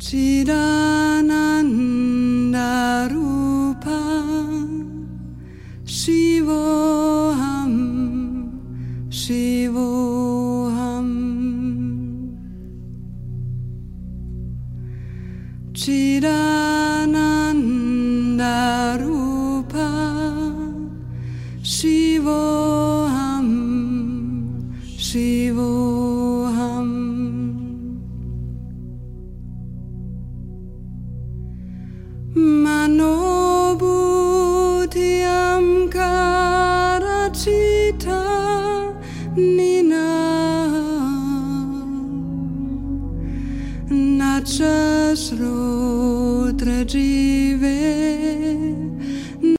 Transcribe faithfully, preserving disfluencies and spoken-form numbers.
Chidananda Rupa Shivoham Shivoham Chidananda Rupa Shivoham Shivoham Manobudhyam karachita nina Nachasrodra